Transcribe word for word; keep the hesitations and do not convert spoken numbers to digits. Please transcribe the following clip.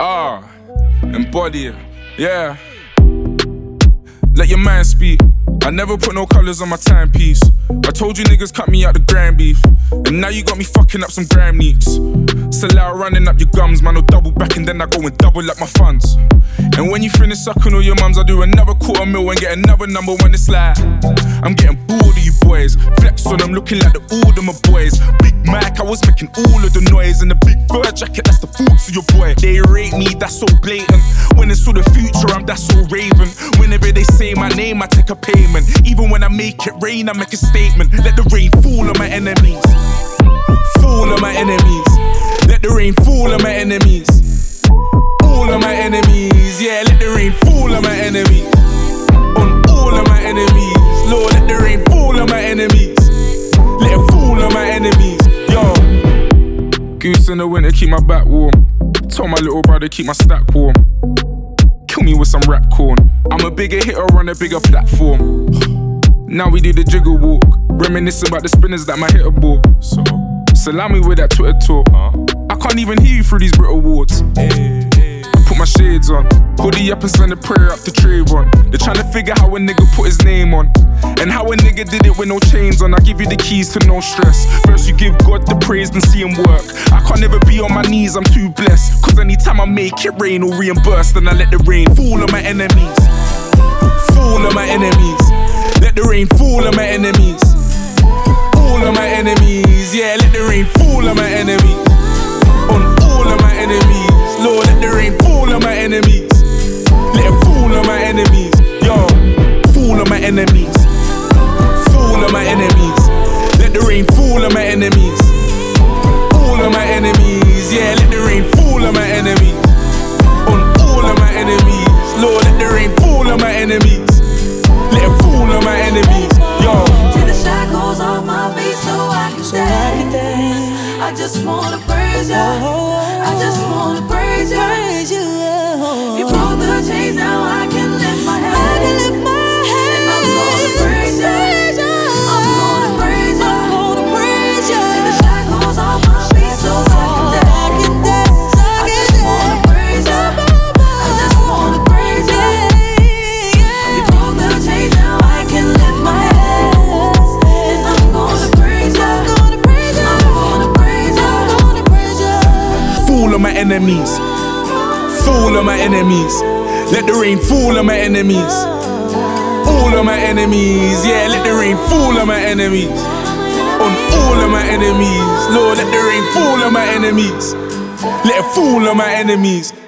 Ah, embody it, yeah. Let your man speak. I never put no colours on my timepiece. I told you niggas cut me out the grand beef, and now you got me fucking up some gram neeks. So loud running up your gums, man, I'll double back and then I go and double up my funds. And when you finish sucking all your mums, I do another quarter mil and get another number one. It's like I'm getting bored of you boys. Flex on them, looking like the old of my boys. Big Mac, I was making all of the noise. And the big fur jacket, that's the fault of your boy. They rate me, that's so blatant. When it's all the future, I'm that's so raven. Whenever they say my name, I take a payment. Even when I make it rain, I make a statement. Let the rain fall on my enemies. Fall on my enemies. Let the rain fall on my enemies. All of my enemies, yeah, let the rain fall on my enemies. On all of my enemies, Lord, let the rain fall on my enemies. Let it fall on my enemies, yo. Goose in the winter, keep my back warm. Told my little brother, keep my stack warm. Kill me with some rap corn. I'm a bigger hitter on a bigger platform. Now we do the jiggle walk, reminiscing about the spinners that my hitter bought. So, salami with that Twitter talk. I can't even hear you through these Brit Awards. Hey, hey. Put my shades on, hoodie up and send a prayer up to Trayvon. They're trying to figure how a nigga put his name on, and how a nigga did it with no chains on. I give you the keys to no stress. First you give God the praise, then see him work. I can't never be on my knees, I'm too blessed. Cause anytime I make it rain or reimburse, then I let the rain fall on my enemies. Fall on my enemies. Let the rain fall on my enemies. All of my enemies, yeah, let the rain fall on my enemies. On all of my enemies, Lord, let the rain fall on my enemies. Let it fall on my enemies, yo. Fall on my enemies. Fall on my enemies. Let the rain fall on my enemies. All of my enemies, yeah, let the rain fall on my enemies. On all of my enemies, Lord, let the rain fall on my enemies. Let it fall on my enemies, yo. Take the shackles off my feet so I can, so dance. I can dance. I just wanna praise you. I just wanna praise you. Praise you. You broke the chains, now I can lift my head. I can lift my head. And I'm gonna praise you. I'm gonna praise you. I'm gonna praise you. Take the shackles off my feet so I can dance. I just wanna praise you. I just wanna praise you. You broke the chains, now I can lift my head. And I'm gonna praise you. I'm gonna praise you. I'm gonna praise you. I'm gonna praise you. Fall on my enemies. Fall on my enemies. Let the rain fall on my enemies. All of my enemies, yeah, let the rain fall on my enemies. On all of my enemies, Lord, let the rain fall on my enemies. Let it fall on my enemies.